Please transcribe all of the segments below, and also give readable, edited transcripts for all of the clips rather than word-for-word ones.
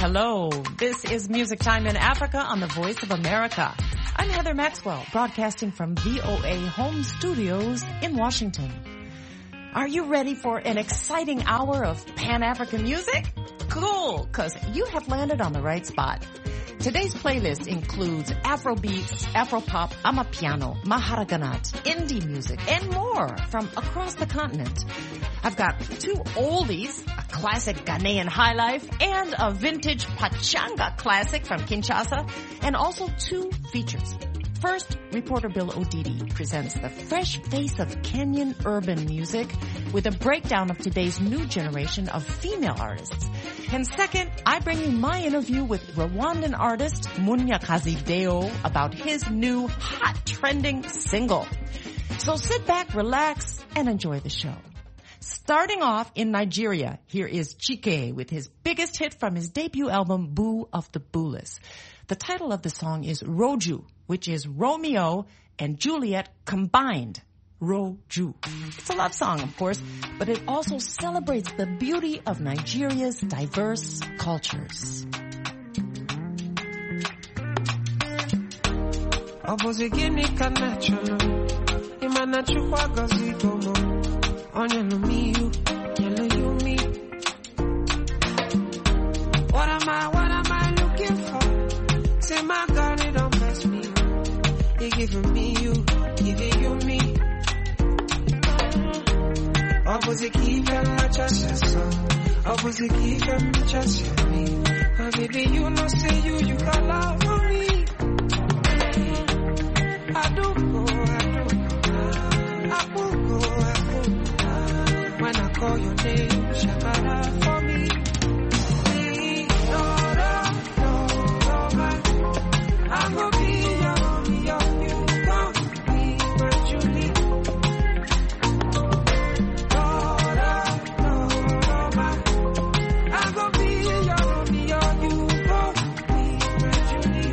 Hello, this is Music Time in Africa on the Voice of America. I'm Heather Maxwell, broadcasting from VOA Home Studios in Washington. Are you ready for an exciting hour of Pan-African music? Cool, because you have landed on the right spot. Today's playlist includes Afrobeats, Afropop, Amapiano, Maharaganat, indie music, and more from across the continent. I've got two oldies, a classic Ghanaian highlife, and a vintage Pachanga classic from Kinshasa, and also two features. First, reporter Bill Odidi presents the fresh face of Kenyan urban music with a breakdown of today's new generation of female artists. And second, I bring you my interview with Rwandan artist Munyakazi Deo about his new hot trending single. So sit back, relax, and enjoy the show. Starting off in Nigeria, here is Chike with his biggest hit from his debut album, Boo of the Booless. The title of the song is Roju, which is Romeo and Juliet combined. Roju. It's a love song, of course, but it also celebrates the beauty of Nigeria's diverse cultures. What am I looking for? Say my God, it don't mess me up. He giving me you, giving you me. Opposite keep and my chest, opposite keep and my chest, me. My baby, you know, say you got love for me. I do go. When I call your name, Shakara for me. I'm gonna be your, you gon' be my Julie. I'm gonna be your, you gon' be my Julie.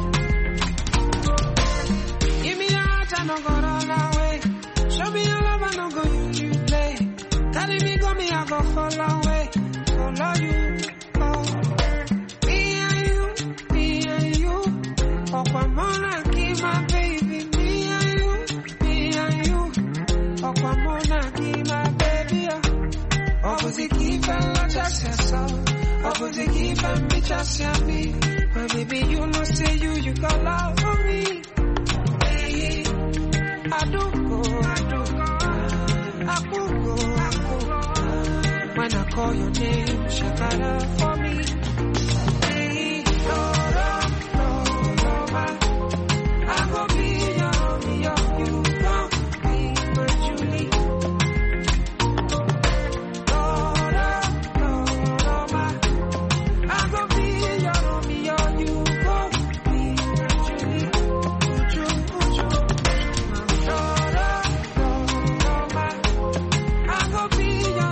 Give me your heart, I don't go run away. Show me your love, I don't go use you play. Carry me, go me, I go fall away. Follow you, oh. Me and you. Okwamona, give my baby, me and you. Okwamona, give my baby. Opposite keep and just yourself. Opposite keep and me just me. My baby, you know, say you got love for me. Hey, I do go. When I call your name, Shakara for me. Hey, I'm gonna be your, you gon' be my Julie. I'm gonna be your, you gon' be my Julie. I'm gonna be your,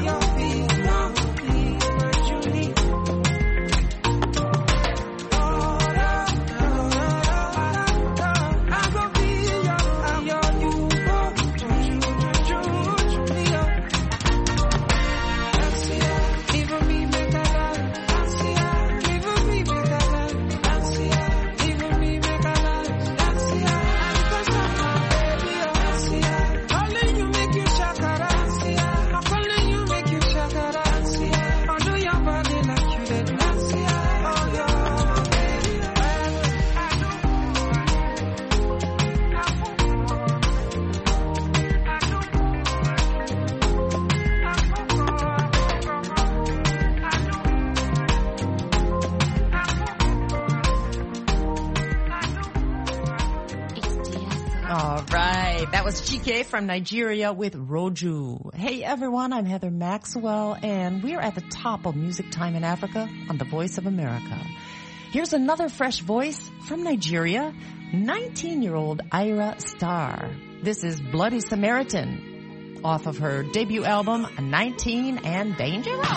That was Chike from Nigeria with Roju. Hey everyone, I'm Heather Maxwell, and we're at the top of Music Time in Africa on the Voice of America. Here's another fresh voice from Nigeria, 19-year-old Ira Star. This is Bloody Samaritan, off of her debut album, 19 and Dangerous.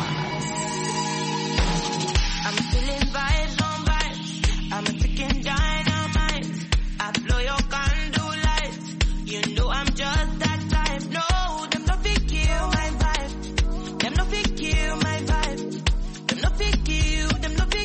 I'm feeling vibes on vibes. I'm a ticking dynamite. I blow your candle lights. You know I'm just that type. No, them no fit kill my vibe. Them no fit kill my vibe. Them no fit kill. Them no fit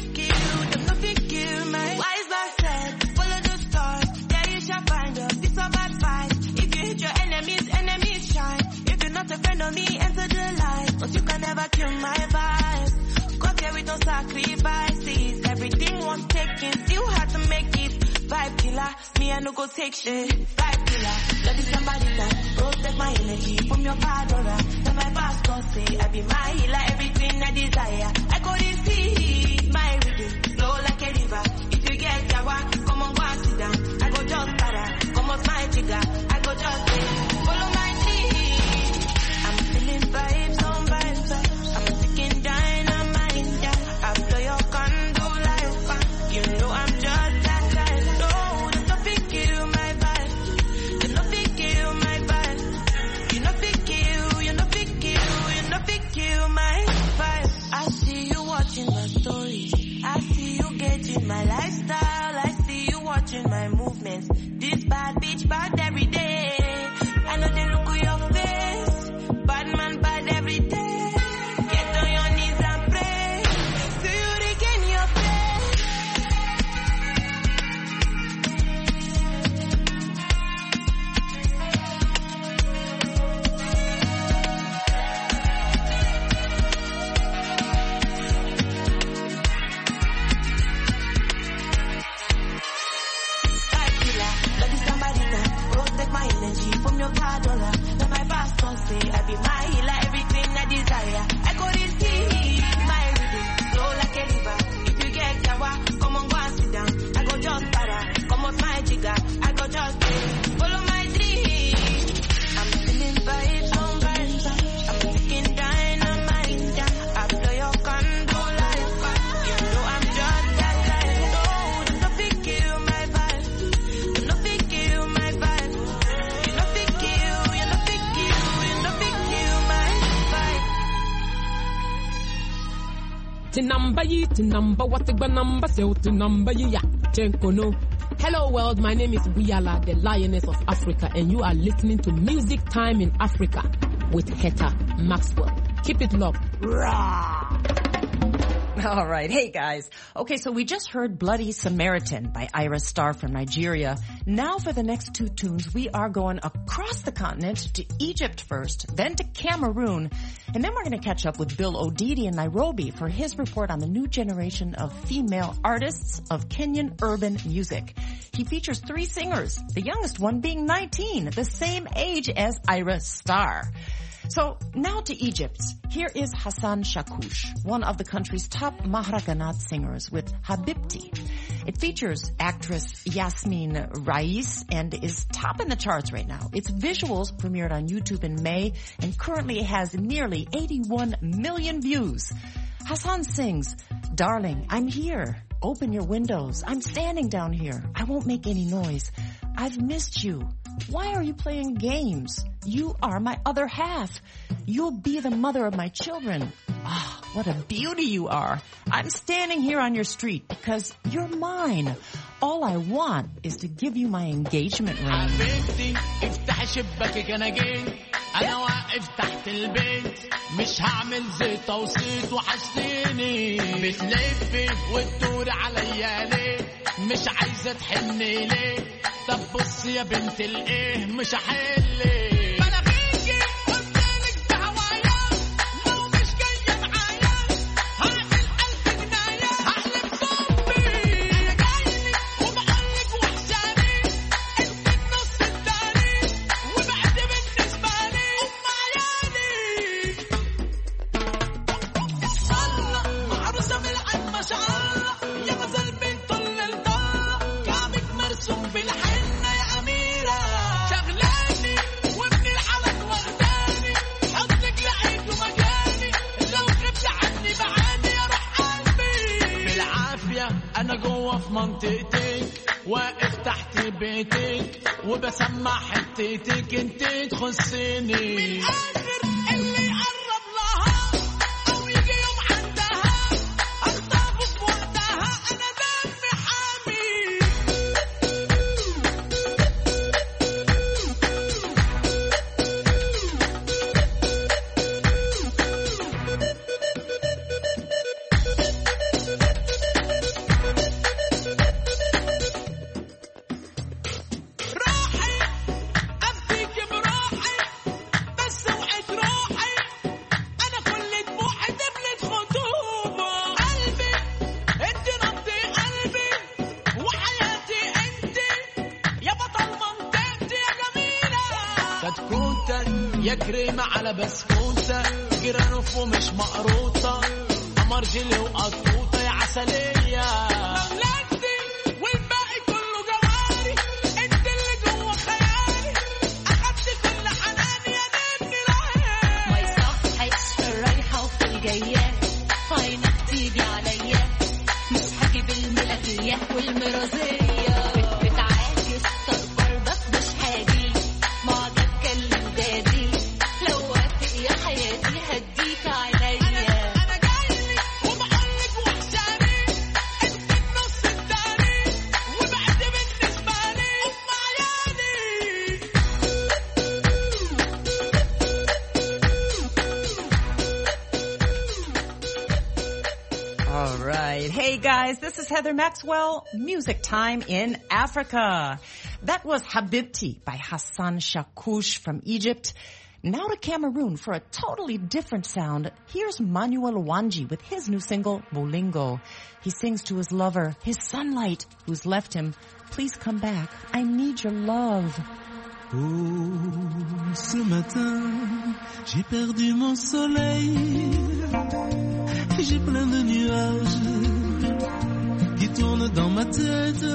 you my vibe. Got here with no sacrifices. Everything was taken, still had to make it. Vibe killer, me I no go take shit. Vibe killer, love is somebody that protect my energy from your padora. Then my pastor say I be my healer, everything I desire. I go this see my rhythm, flow like a river. If you get jawa, come on go and sit down. I go just para, come on my trigger. I go just say, follow my lead. I'm feeling vibes on vibes. I'm taking dynamite, yeah. I blow your condo like fun. You know I'm just that guy. No, there's nothing kill my vibe. There's nothing kill my vibe. You nothing kill, you nothing kill, you nothing kill my vibe. I see you watching my stories. I see you getting my lifestyle. I see you watching my movements. This bad bitch bad every day. I know they look at your face. Bad man bad every day. Get on your knees and pray. See you regain your faith. Vibe killer, love is somebody that protect my energy from your padora. Then my pastor say I be my healer, everything I desire. I go this deep, my rhythm, flow like a river. If you get jawa, come on go and sit down. I go just para, come on my jigger. I go just follow my dream. I'm feeling vibes on vibes. I'm taking dynamite, yeah. I blow your condo like fire. You know I'm just that guy. No, there's nothing kill my vibe. There's nothing kill my vibe. You nothing kill, you nothing kill, you nothing kill my vibe. Tinamba, what the number, so Tinamba, ya, Chenkono. Hello world, my name is Wiala, the Lioness of Africa, and you are listening to Music Time in Africa with Heta Maxwell. Keep it locked. All right. Hey, guys. Okay, so we just heard Bloody Samaritan by Ira Star from Nigeria. Now for the next two tunes, we are going across the continent to Egypt first, then to Cameroon, and then we're going to catch up with Bill Odidi in Nairobi for his report on the new generation of female artists of Kenyan urban music. He features 3 singers, the youngest one being 19, the same age as Ira Star. So now to Egypt. Here is Hassan Shakush, one of the country's top Mahraganat singers with Habibti. It features actress Yasmin Rais and is top in the charts right now. Its visuals premiered on YouTube in May and currently has nearly 81 million views. Hassan sings, "Darling, I'm here. Open your windows. I'm standing down here. I won't make any noise. I've missed you. Why are you playing games? You are my other half. You'll be the mother of my children. Ah, what a beauty you are. I'm standing here on your street because you're mine. All I want is to give you my engagement ring." حبيبتي افتح شباكك انا جيت انا واقف تحت البيت مش هعمل زيت وصيت وحشتيني بتلفي وتدوري عليا ليه مش عايزه تحني ليه طب بص يا بنت الايه مش هحلك أنا جوا في منطقتك واقف تحت بيتك وبسمع حتتك انت تخصني من الآخر اللي يقرب لها أو يجي يوم عندها أخطفه في وقتها أنا دمي حامي روحي أبديك بروحي بس اوعي يا كريمة على بسكوتة جرانوف ومش مقروطة قمر جيلي وقطوطة يا عسلية مملكتي والباقي كله جواري انت اللي جوه خيالي اخدت كل حناني يا نجمي لهي ما يصحش في الرايحة وفي الجاية عينك تيجي عليا مش هجيب الملكية والمرازية بتعاكس صربك مش هاجي معجب كلم دادي لو وافق يا حياتي هديك عليا انا جايلك وبقولك وحشاني انت النص التاني وبعد بالنسبة لي ام عيالي All right. Hey guys, this is Heather Maxwell, Music Time in Africa. That was Habibti by Hassan Shakouch from Egypt. Now to Cameroon for a totally different sound. Here's Manuel Wanji with his new single, Bolingo. He sings to his lover, his sunlight, who's left him. Please come back. I need your love. Oh, ce matin, j'ai perdu mon soleil. J'ai plein de nuages qui tournent dans ma tête.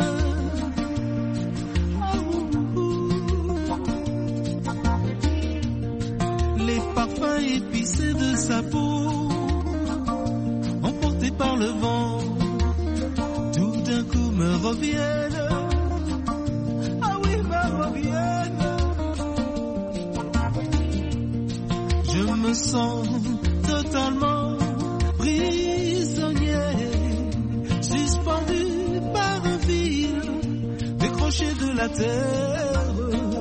Les parfums épicés de sa peau, emportés par le vent, tout d'un coup me reviennent. Ah oui, me reviennent. Je me sens totalement prisonnier, suspendu par un fil, décroché de la terre.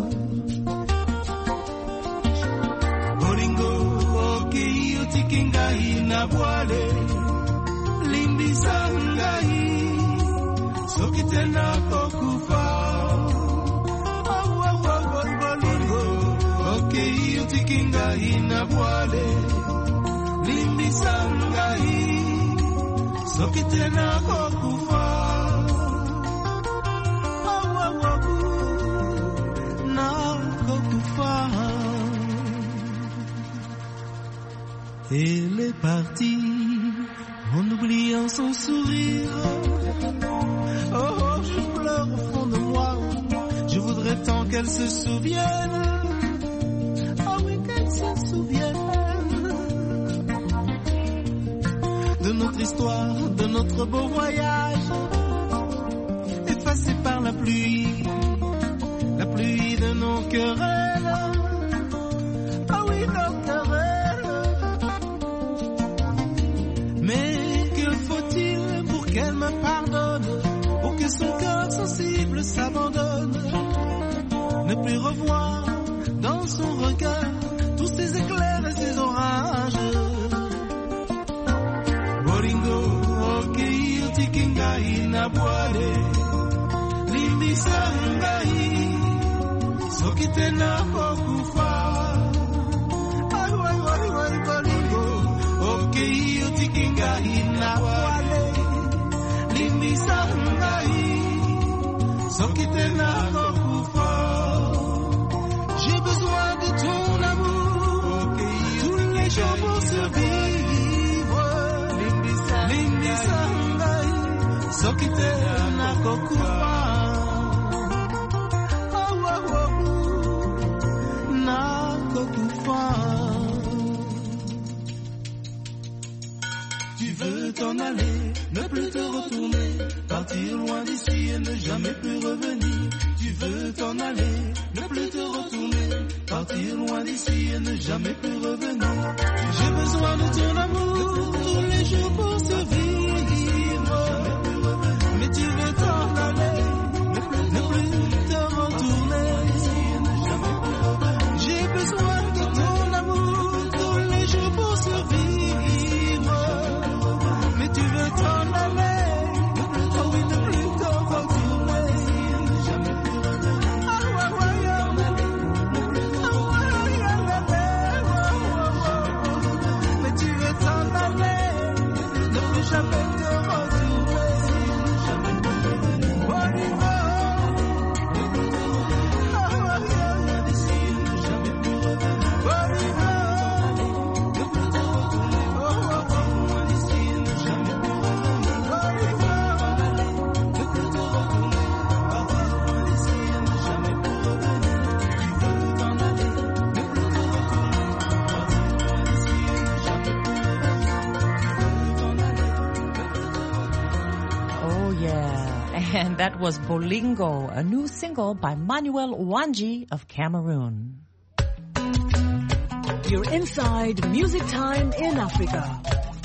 Bolingo, okei, otikingai na voile, limbisa ngai, soki tena kokufa. Bolingo, okei, otikingai na voile, limbisa ngai, soki tena kokufa. Na kokufa. Elle est partie en oubliant son sourire. Oh, je pleure au fond de moi. Je voudrais tant qu'elle se souvienne. Oh oui, qu'elle se souvienne de notre histoire, de notre beau voyage, effacé par la pluie de nos querelles. Ah oui, nos querelles. Mais que faut-il pour qu'elle me pardonne, pour que son cœur sensible s'abandonne, ne plus revoir dans son regard tous ces éclairs et ces orages. Bolingo, okei, otikingai na boire, limbisa ngai, soki tena kokufa. Bolingo, okei, otikingai na boire, limbisa ngai, soki tena kokufa. J'ai besoin de ton amour, tous les jours pour survivre. Limbisa ngai, soki tena kokufa. Na kokufa. Tu veux t'en aller, ne plus te retourner, partir loin d'ici et ne jamais plus revenir. Tu veux t'en aller, ne plus te retourner, partir loin d'ici et ne jamais plus revenir. J'ai besoin de ton amour tous les jours pour survivre. Mais tu veux t'en aller, ne plus te retourner. J'ai besoin de ton amour tous les jours pour survivre. Mais tu veux t'en aller, oh oui, ne plus te retourner. Mais tu veux And that was Bolingo, a new single by Manuel Wanji of Cameroon. You're inside Music Time in Africa.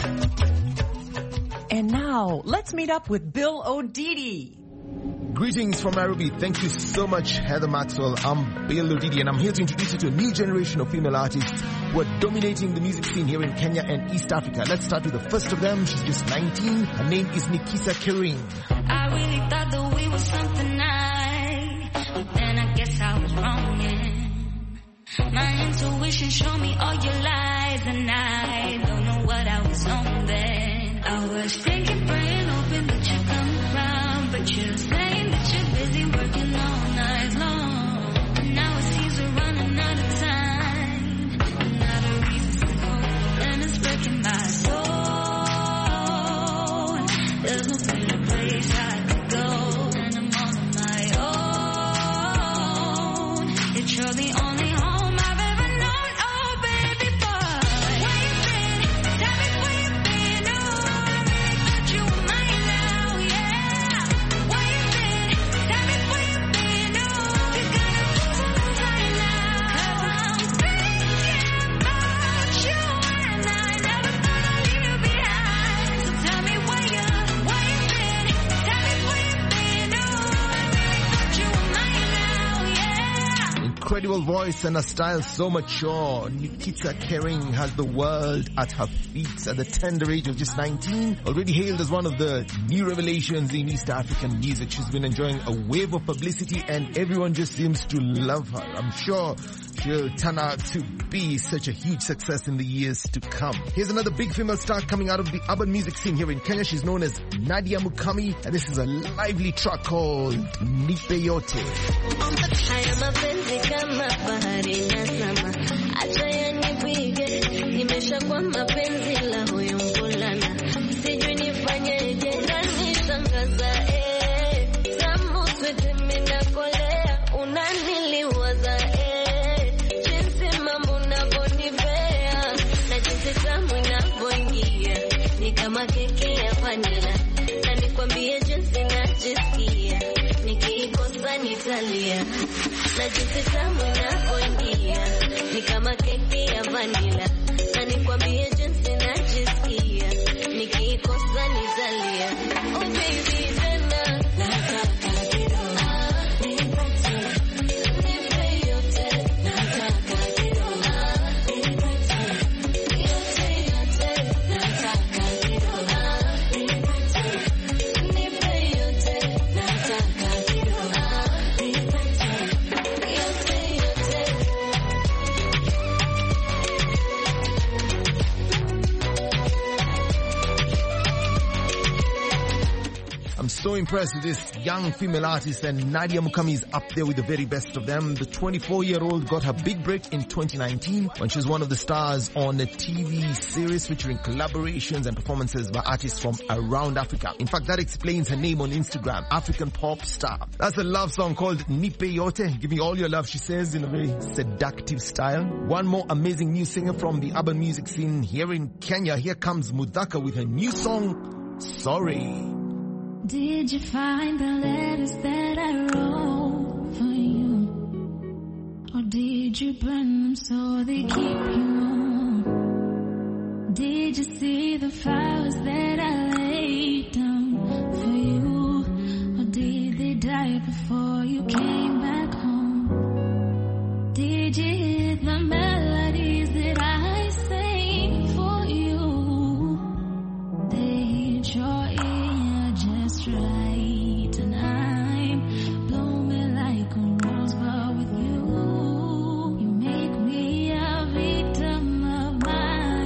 And now, let's meet up with Bill O'Didi. Greetings from Nairobi. Thank you so much, Heather Maxwell. I'm Bill O'Didi, and I'm here to introduce you to a new generation of female artists who are dominating the music scene here in Kenya and East Africa. Let's start with the first of them. She's just 19. Her name is Nikisa Kering. I really thought that we were something nice, but then I guess I was wrong, yeah. My intuition showed me all your lies, and I don't know what I was on then. I was thinking, praying, hoping that you'd come around, but you're saying that you're busy working all night long. And now it seems we're running out of time, and not a reason to go, and it's breaking my soul. There's no better place I could go, and I'm on my own. You're the only home I've ever known, oh baby boy. Where you been? Tell me where you been, oh, I really thought you were mine now, yeah. Where you been? Tell me where you been, oh, you gotta move on right now. 'Cause I'm thinking about you, and I never thought I'd leave you behind. So tell me where you been? Tell me where you been, oh, I really thought you were mine now, yeah. Incredible voice and a style so mature. Nikisa Kering has the world at her feet at the tender age of just 19. Already hailed as one of the new revelations in East African music. She's been enjoying a wave of publicity and everyone just seems to love her. I'm sure she'll turn out to be such a huge success in the years to come. Here's another big female star coming out of the urban music scene here in Kenya. She's known as Nadia Mukami, and this is a lively track called Nipe Yote. Haya mapenzi kama bahari nazama, acha yanipige, nimeshakuwa mapenzi la huyu mvulana, sijui nifanyeje, kanishangaza tamu switi minakolea, unaniliwaza jinsi mambo unavyonipea, na jinsi tamu inavyoingia, ni kama keke ya vanila, na nikwambie jinsi najisikia, nikikosa nitalia, na jinsi tamu inavyoingia, ni kama keki ya vanila, na nikwambie jinsi najisikia, nikikosa nitalia. Oh baby, tena nataka kidogo, nipe yote, nataka kidogo, yote yote, nataka kidogo, nipe yote, nataka kidogo. I'm so impressed with this young female artist, and Nadia Mukami is up there with the very best of them. The 24-year-old got her big break in 2019 when she was one of the stars on a TV series featuring collaborations and performances by artists from around Africa. In fact, that explains her name on Instagram, African pop star. That's a love song called Nipe Yote. Give me all your love, she says, in a very seductive style. One more amazing new singer from the urban music scene here in Kenya. Here comes Mudhaka with her new song, Sorry. Did you find the letters that I wrote for you? Or did you burn them so they keep you warm? Did you see the flowers that I laid down for you? Or did they die before you came back home? Did you hear the melodies that I sang for you? They hit your ear just right, and I'm blooming like a rose, but with you, you make me a victim of my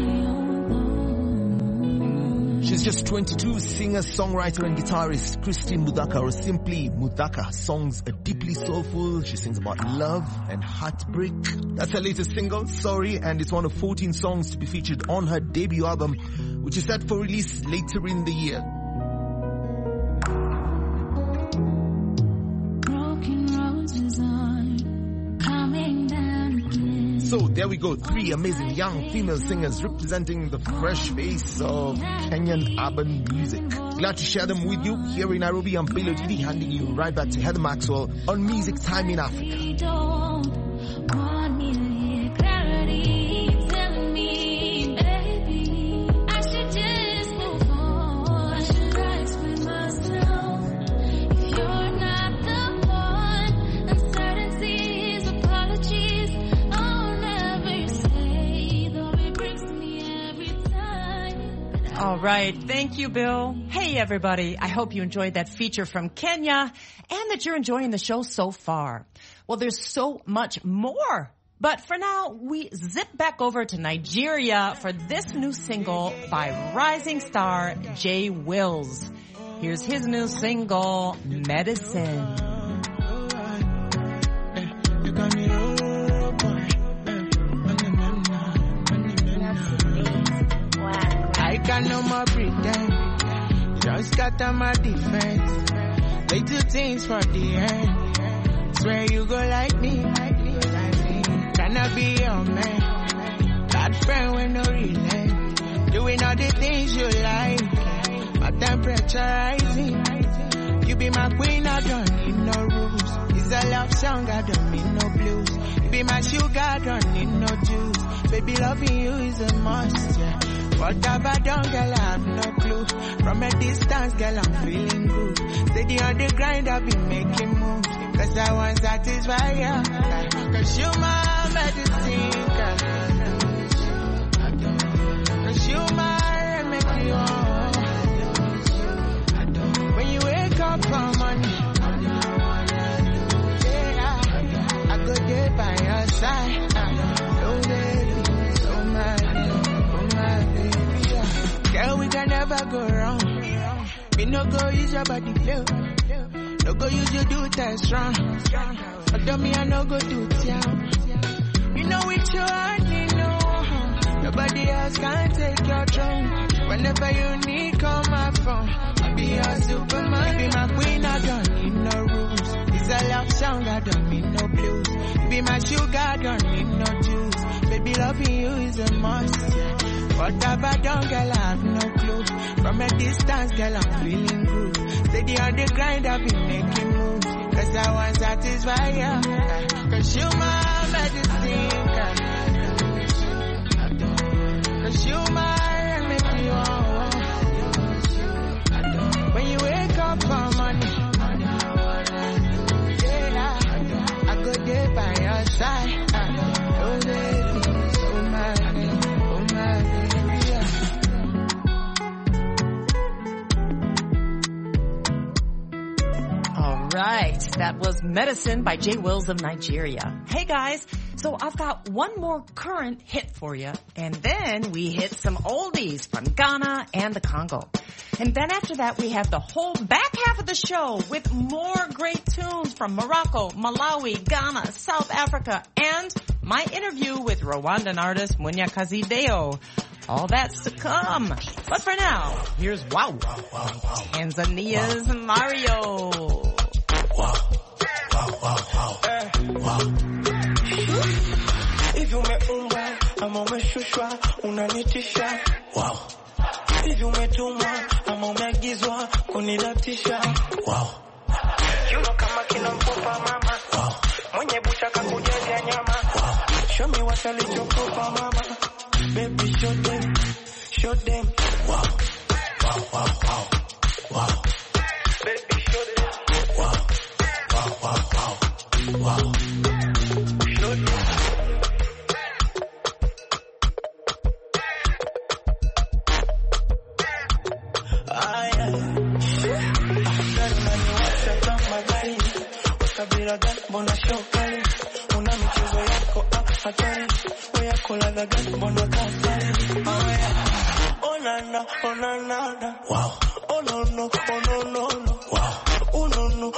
own. She's just 22, singer, songwriter and guitarist Christine Mudhaka, or simply Mudhaka. Her songs are deeply soulful. She sings about love and heartbreak. That's her latest single, Sorry, and it's one of 14 songs to be featured on her debut album, which is set for release later in the year. Broken roses are coming down again. So there we go, 3 amazing young female singers representing the fresh face of Kenyan urban music. Glad to share them with you. Here in Nairobi, I'm Bilo Didi, handing you right back to Heather Maxwell on Music Time in Africa. All right. Thank you, Bill. Hey, everybody. I hope you enjoyed that feature from Kenya and that you're enjoying the show so far. Well, there's so much more. But for now, we zip back over to Nigeria for this new single by rising star Jay Wills. Here's his new single, Medicine. I can no more pretend. Just got on my defense. They do things for the end. Swear you go like me. Can I be your man? That friend with no relent. Doing all the things you like. My temperature rising. You be my queen, I don't need no rules. It's a love song, I don't need no blues. You be my sugar, I don't need no juice. Baby, loving you is a must, yeah. What have I done, girl, I have no clue. From a distance, girl, I'm feeling good. Steady on the grind, I've been making moves. Cause I want satisfy you. Cause you my medicine, girl. Cause you my remedy, when you wake up from money, yeah, I go there by your side. Oh, baby, so my baby, yeah. Girl, we can never go wrong. Me no go use your body flow. No go use your do test wrong. Although me I no go do town. You know it's your honey, no. Nobody else can take your throne. Whenever you need, call my phone. I'll be your superman. Be my queen, I don't need no rules. It's a love song, I don't need no blues. Be my sugar, I don't need no juice. Baby, loving you is a must, yeah. What have I done, girl, I have no clue. From a distance, girl, I'm feeling good. Steady on the grind, I've been making moves. Cause I want satisfy you. Cause you my medicine, girl. Cause you my remedy, when you wake up for money, yeah, I go there by your side. Oh, baby, oh my baby, yeah. All right. That was Medicine by Jay Wills of Nigeria. Hey, guys. So I've got one more current hit for you, and then we hit some oldies from Ghana and the Congo. And then after that, we have the whole back half of the show with more great tunes from Morocco, Malawi, Ghana, South Africa, and my interview with Rwandan artist Munyakazi Deo. All that's to come. But for now, here's Wow, Tanzania's Mario. Hivi umeumba ama umeshushwa unanitisha. Wow. Hivi umetumwa ama umeagizwa kunilatisha. Wow. You know kama kina mfupa mama. Wow. Mwenye bucha kakujazia nyama. Wow. Show me what alichokupa mama. Baby show them. Show them. Wow. Wow, wow, wow. Wow. Baby show them. Wow. Wow, wow, wow. Wow. Show them. Bona shokali una michezo yako hatari wewe kola daga bona kafari onana wow oh no wow oh no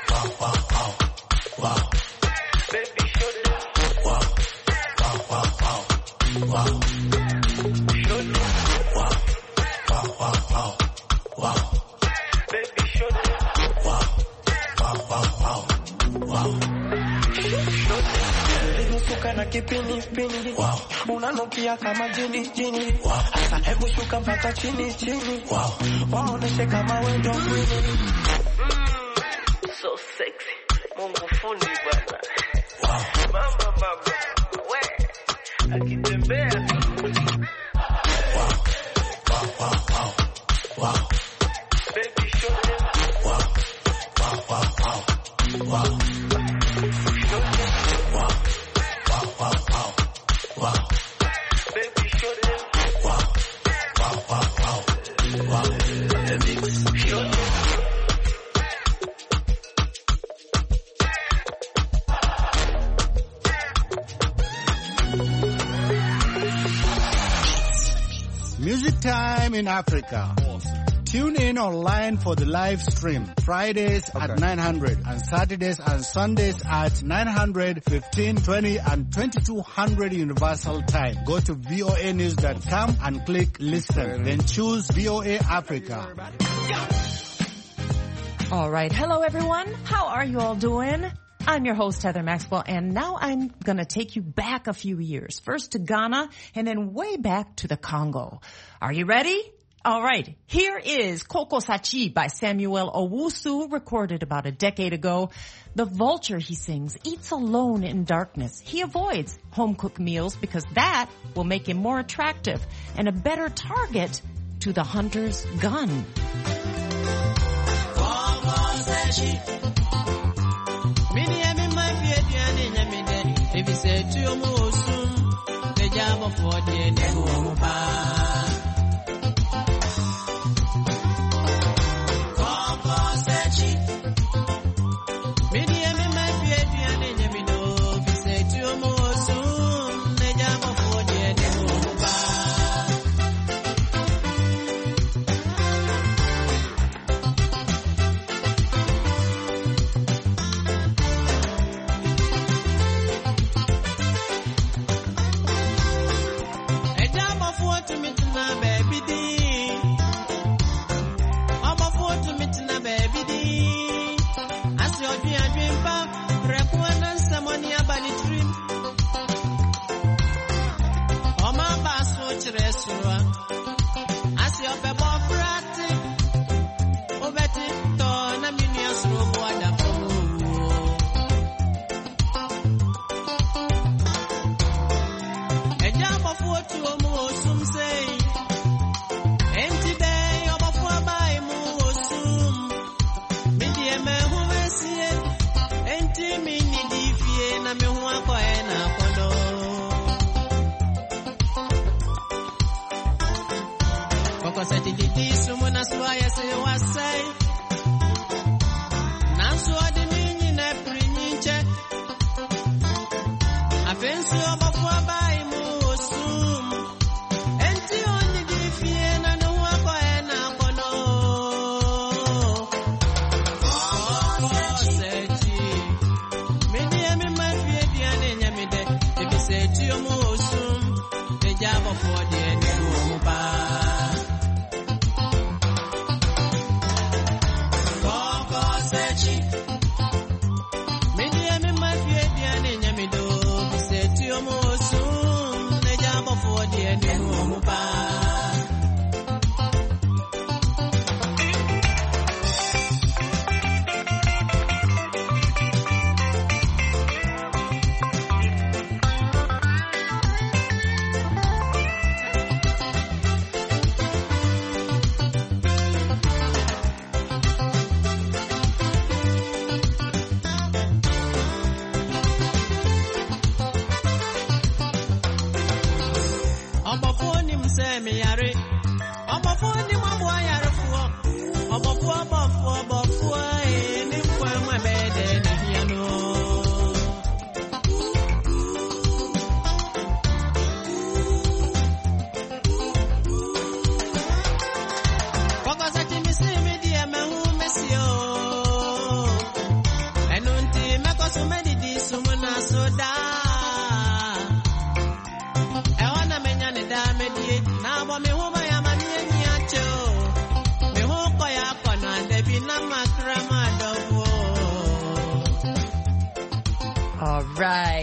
Wow. kipini pini. Wow. Unanukia kama jini jini. Wow. Asa hebu shuka mpaka chini chini. Wow. Waoneshe kama wewe ndo kweli. So sexy. Mungu fundi bwana. Wow. Mama. We. Akitembea. Wow. Baby show them. Wow. Baby show them. Wow. Show them. Music Time in Africa. Tune in online for the live stream. Fridays at 900 and Saturdays and Sundays at 900, 1520 and 2200 Universal Time. Go to voanews.com and click listen. Then choose VOA Africa. All right. Hello, everyone. How are you all doing? I'm your host, Heather Maxwell, and now I'm going to take you back a few years. First to Ghana and then way back to the Congo. Are you ready? All right, here is Koko Sachi by Samuel Owusu, recorded about a decade ago. The vulture, he sings, eats alone in darkness. He avoids home-cooked meals because that will make him more attractive and a better target to the hunter's gun.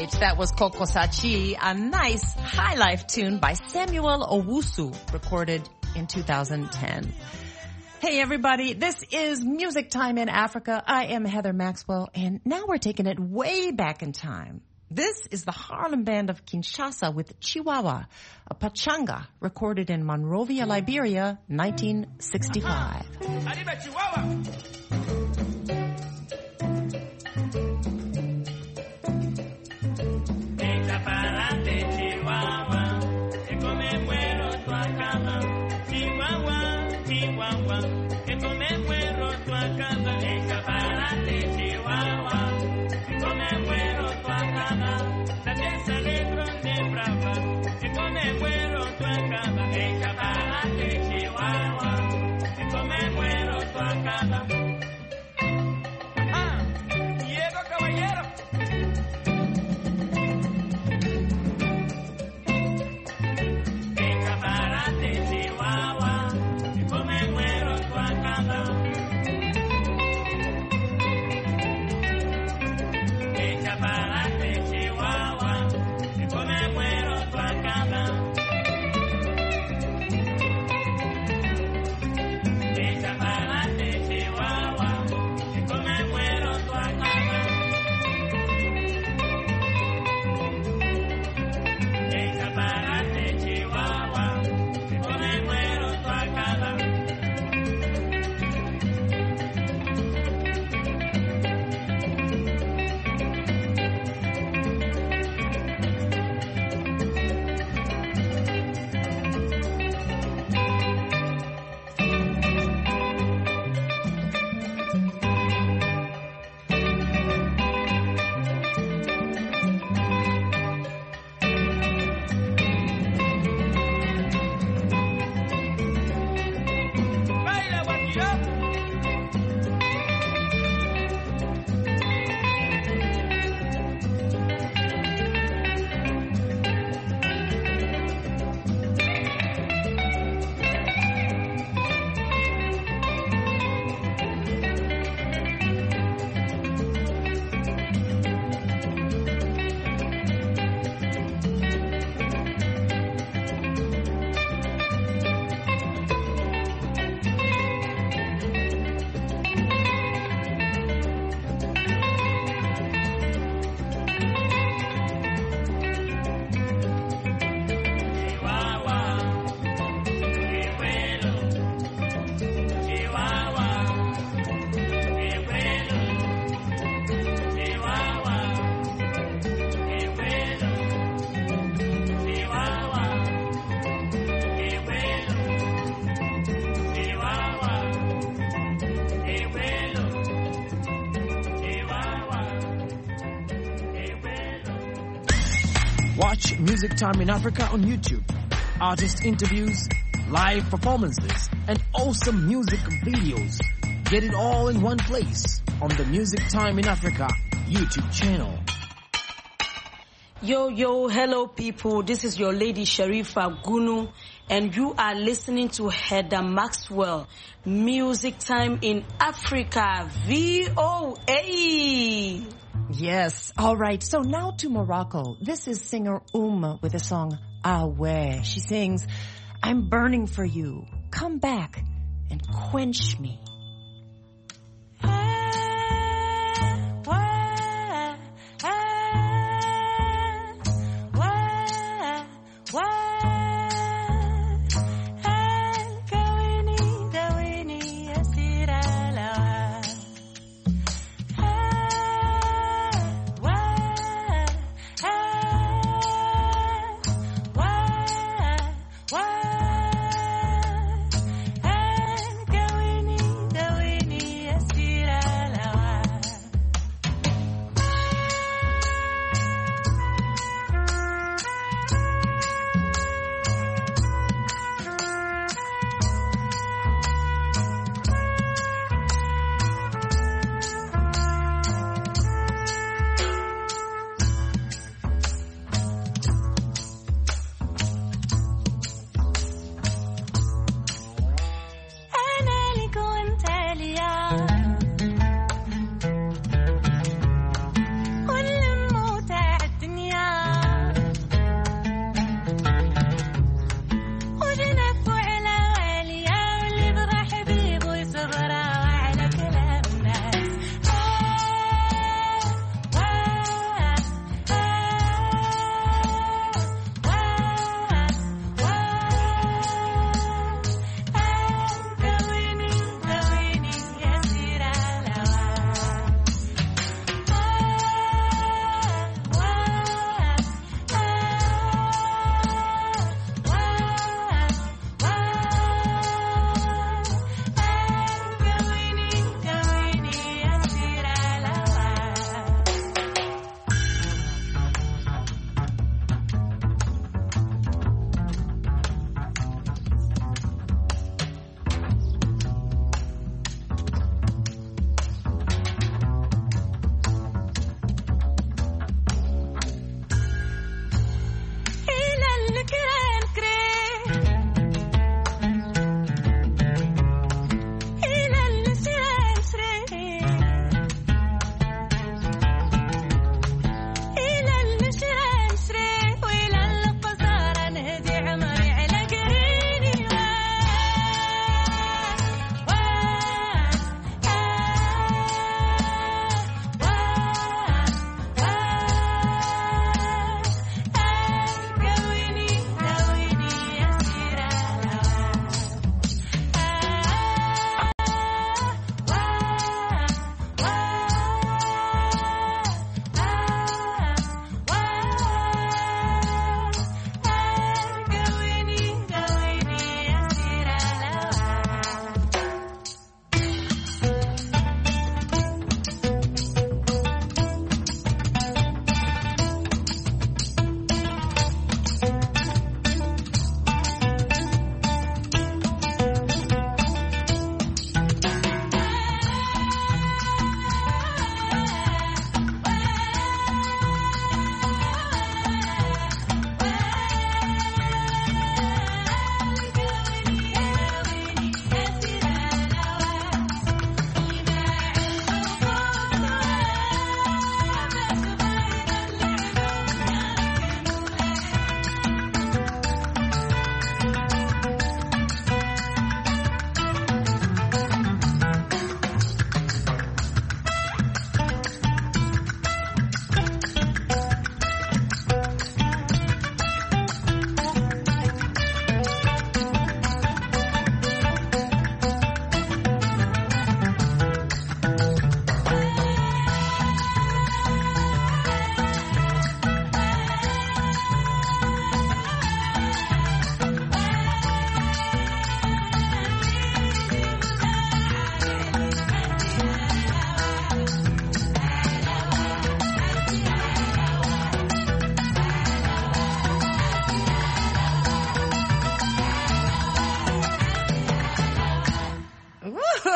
right, that was Koko Sachi, a nice high life tune by Samuel Owusu, recorded in 2010. Hey everybody, this is Music Time in Africa. I am Heather Maxwell, and now we're taking it way back in time. This is the Harlem Band of Kinshasa with Chihuahua, a pachanga recorded in Monrovia, Liberia, 1965. Arriba Chihuahua. Watch Music Time in Africa on YouTube. Artist interviews, live performances, and awesome music videos. Get it all in one place on the Music Time in Africa YouTube channel. Yo, hello people. This is your lady Sharifa Gunu, and you are listening to Heather Maxwell, Music Time in Africa, VOA. Yes. All right. So now to Morocco. This is singer with the song Awe. She sings, I'm burning for you. Come back and quench me.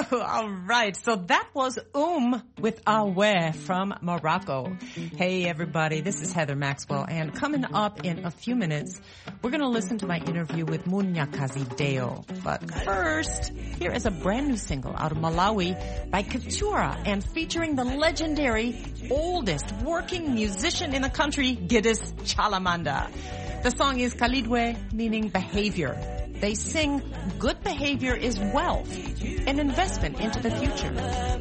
All right. So that was with Awe from Morocco. Hey, everybody. This is Heather Maxwell. And coming up in a few minutes, we're going to listen to my interview with Munyakazi Deo. But first, here is a brand new single out of Malawi by Keturah and featuring the legendary oldest working musician in the country, Giddes Chalamanda. The song is Kalidwe, meaning behavior. They sing, good behavior is wealth, an investment into the future.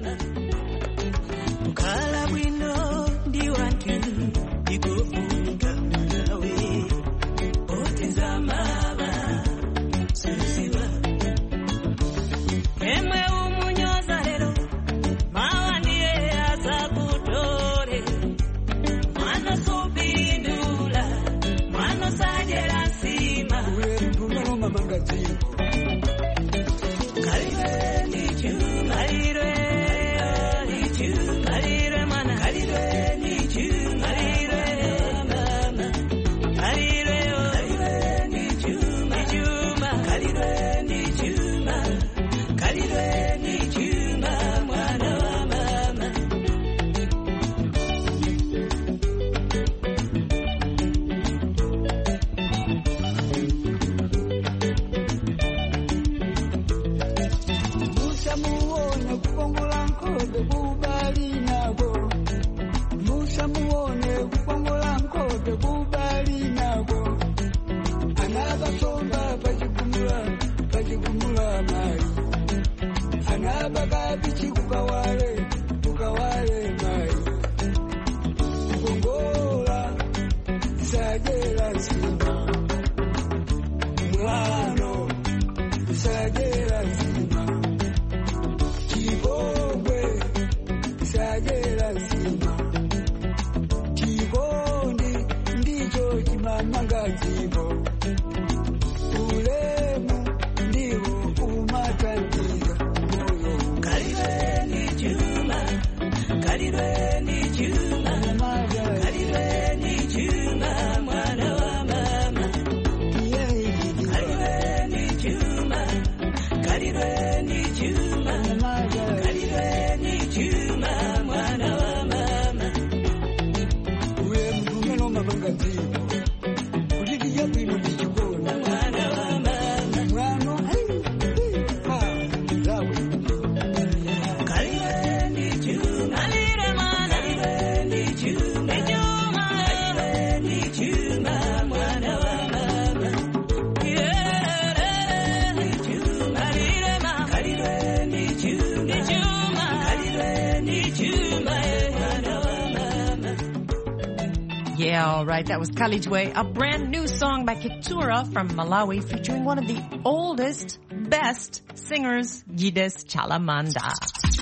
Yeah, all right. That was Kalijwe, a brand new song by Keturah from Malawi featuring one of the oldest, best singers, Giddes Chalamanda.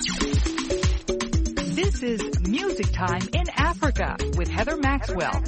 This is Music Time in Africa with Heather Maxwell.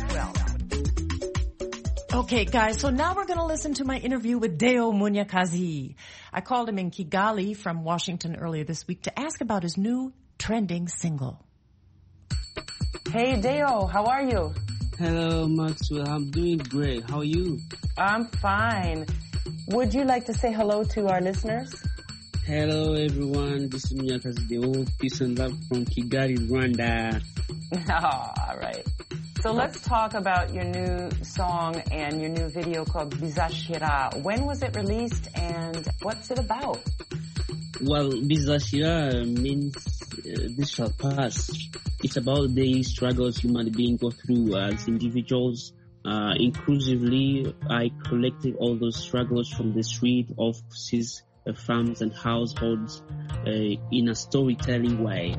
Okay, guys, so now we're going to listen to my interview with Deo Munyakazi. I called him in Kigali from Washington earlier this week to ask about his new trending single. Hey, Deo, how are you? Hello, Maxwell. I'm doing great. How are you? I'm fine. Would you like to say hello to our listeners? Hello, everyone. This is Munyakazi Deo. Peace and love from Kigali, Rwanda. All right. So let's talk about your new song and your new video called Bizashira. When was it released and what's it about? Well, Bizashira means this shall pass. It's about the struggles human beings go through as individuals. Inclusively, I collected all those struggles from the street, offices, farms and households in a storytelling way.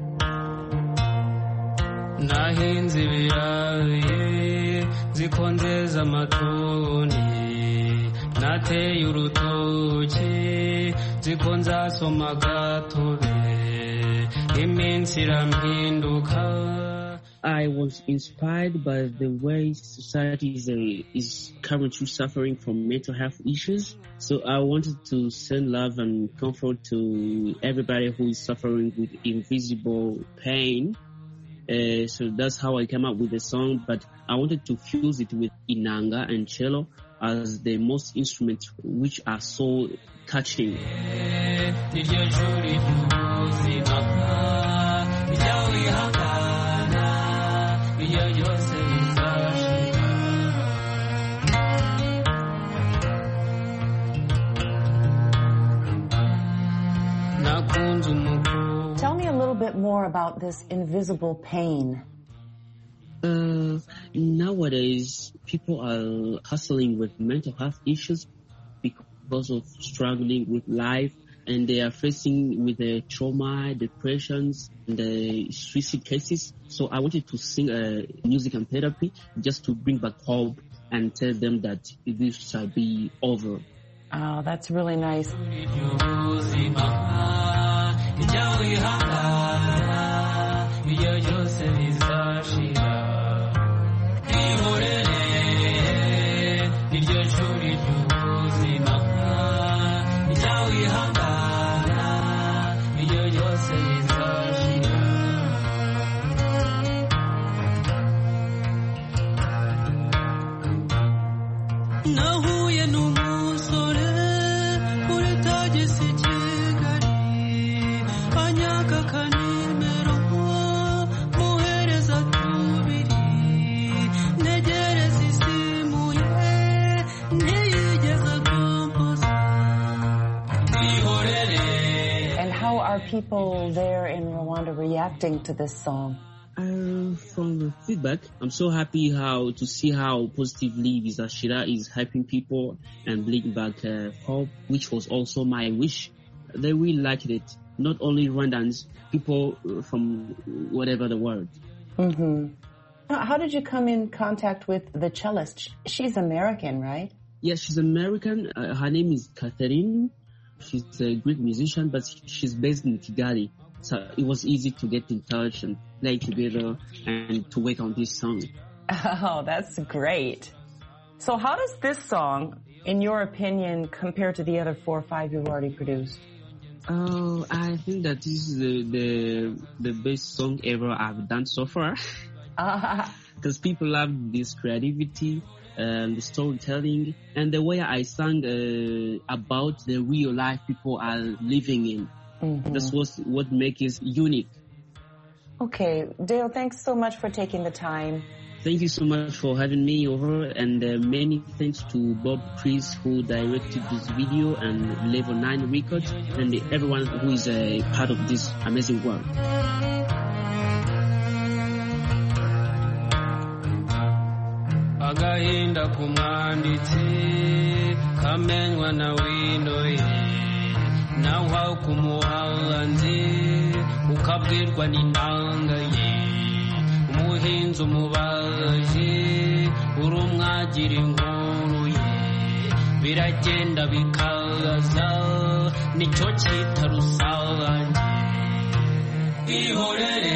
Nahinze ibirayi zikonzeza amatoni nateye urutoki zikonza soma gatobe iminsi irampinduka. I was inspired by the way society is currently suffering from mental health issues. So I wanted to send love and comfort to everybody who is suffering with invisible pain. So that's how I came up with the song, but I wanted to fuse it with inanga and cello as the most instruments which are so touching. Tell me a little bit more about this invisible pain. Nowadays, people are hustling with mental health issues because of struggling with life, and they are facing with the trauma, depressions, and the suicide cases. So I wanted to sing music and therapy just to bring back hope and tell them that this shall be over. Oh, that's really nice. People there in Rwanda reacting to this song? From the feedback, I'm so happy to see how positively Bizashira is helping people and bringing back hope, which was also my wish. They really liked it. Not only Rwandans, people from whatever the world. Mm-hmm. How did you come in contact with the cellist? She's American, right? Yes, she's American. Her name is Catherine. She's a great musician, but she's based in Kigali. So it was easy to get in touch and play together and to work on this song. Oh, that's great. So how does this song, in your opinion, compare to the other 4 or 5 you've already produced? Oh, I think that this is the best song ever I've done so far. Because people love this creativity, the storytelling, and the way I sang about the real life people are living in. Mm-hmm. That's what makes it unique. Okay, Dale, thanks so much for taking the time. Thank you so much for having me over, and many thanks to Bob Chris who directed this video and Level 9 Records and everyone who is a part of this amazing work. Agahinda kumwanditsi kamenywa na wino ye nawe kumuhanzi ukabwirwa n'inanga ye umuhinzi umubaji urumwagira inkuru ye biragenda bikaza nicyo cyita rusange ihorere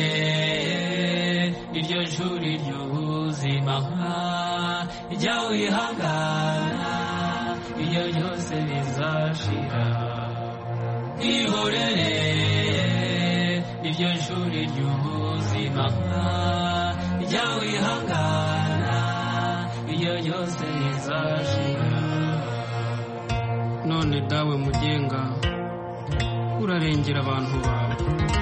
iryo juri ry'ubuzima jya wihangana iyo byose bizashira ihorere iryo juri ry'ubuzima jya wihangana iyo byose bizashira none dawe mugenga urarengera abantu bawe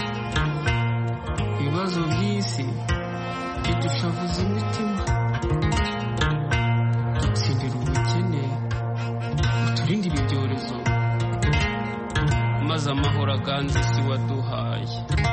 ibibazo by'isi bidushavuza imitima dutsindira ubukene uturindira ibyorezo maze amahoro aganze isi waduhaye.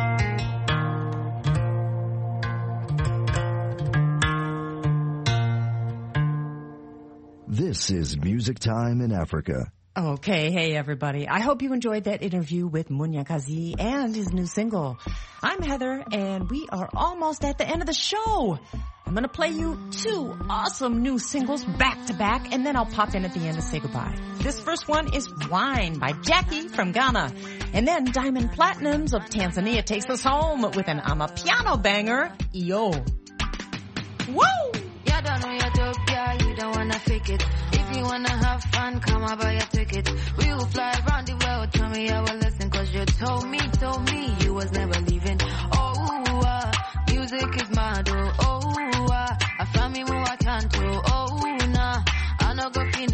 This is Music Time in Africa. Okay, hey everybody. I hope you enjoyed that interview with Munyakazi and his new single. I'm Heather, and we are almost at the end of the show. I'm going to play you 2 awesome new singles back to back, and then I'll pop in at the end to say goodbye. This first one is Wine by Jackie from Ghana. And then Diamond Platinums of Tanzania takes us home with an Amapiano banger, Yo. Woo! You don't know Ethiopia, you don't wanna fake it. If you wanna have fun, come on, buy a ticket. We will fly around the world, tell me I will listen. Cause you told me you was never leaving. Oh, music is mad, I found me more I can't do. Oh, nah, I no go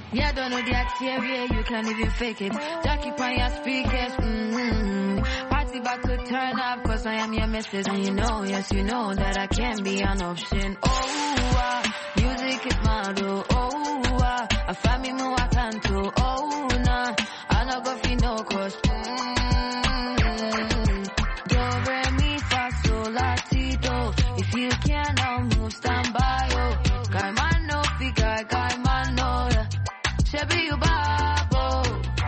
Yeah, don't know the theory, you can't even fake it. Jackie on your speakers, Party about to turn up, cause I am your missus. And you know, yes, you know that I can't be an option. Oh, music is mad, oh, I find me more I can't do, oh, nah, I not go feel no cause, do, re, mi, fa, sol, la, ti, do. If you can now move, stand by, oh. Guy man no figure, guy man no, yeah. Shabby you babo.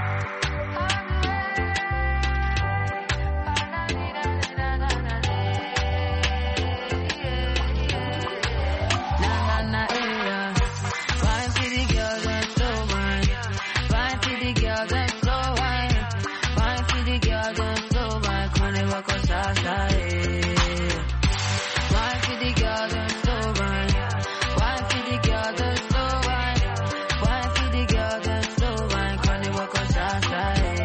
Na yeah. Fine for the girls and slow wine. Fine for the girls and slow wine. Fine for the girls and slow wine. Kone wako sasa Fine for the girls and slow wine. Fine for the girls and slow wine. Fine for the girls and slow wine. Kone wako sasa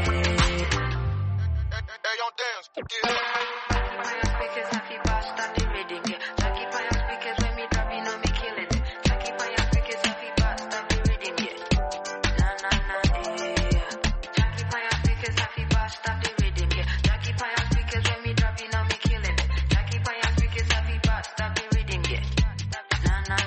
Hey, yo, dance. Speakers happy bass, start the rhythm, yeah. Jackie on your speakers when me drop, you know me kill it. Jackie on your speakers happy bass, start the rhythm, yeah. Na yeah. Jackie on your speakers happy bass, start the rhythm, yeah. Jackie on your speakers when me drop, you know me kill it. Jackie on your speakers happy bass, start the rhythm, yeah. Na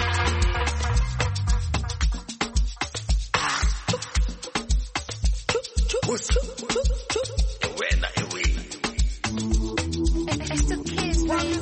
It's the kids, baby.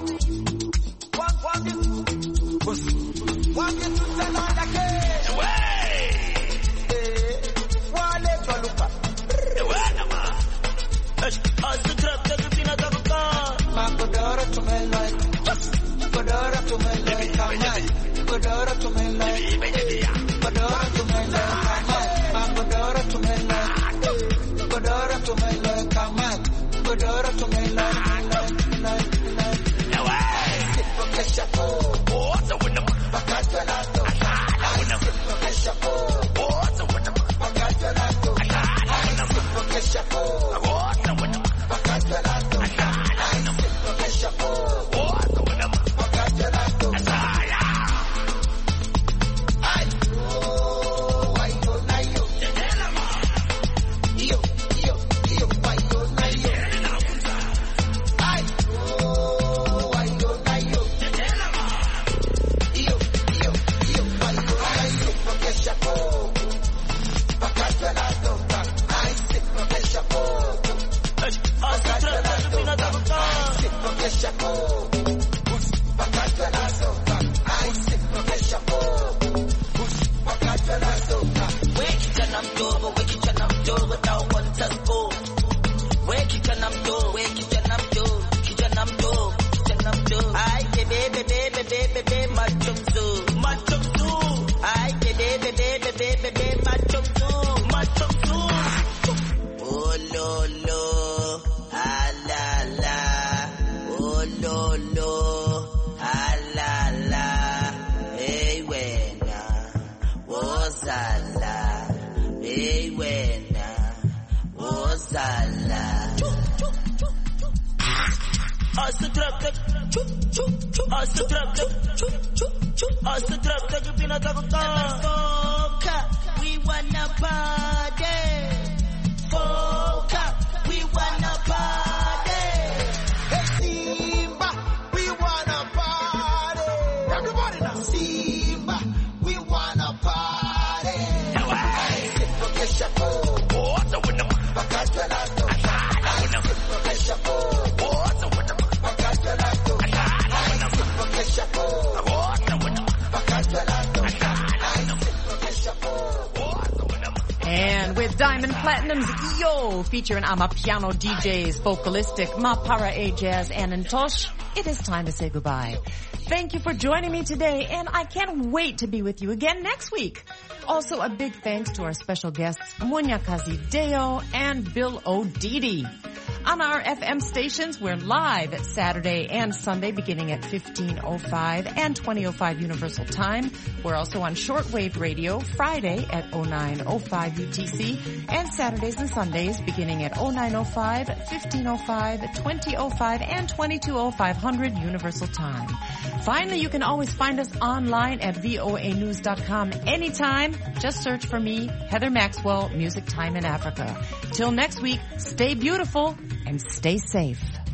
We wanna party. Foca, we wanna party. Hey Simba, we wanna party. Everybody now. Simba, we wanna party. And with Diamond Platinum's Yo featuring Amapiano DJs, Vocalistic, Mapara A Jazz, and Ntosh, it is time to say goodbye. Thank you for joining me today, and I can't wait to be with you again next week. Also, a big thanks to our special guests, Munya Kazideo and Bill O'Didi. On our FM stations, we're live at Saturday and Sunday beginning at 15:05 and 20:05 Universal Time. We're also on shortwave radio Friday at 09:05 UTC and Saturdays and Sundays beginning at 09:05, 15:05, 20:05 and 22:0500 Universal Time. Finally, you can always find us online at voanews.com anytime. Just search for me, Heather Maxwell, Music Time in Africa. Till next week, stay beautiful and stay safe.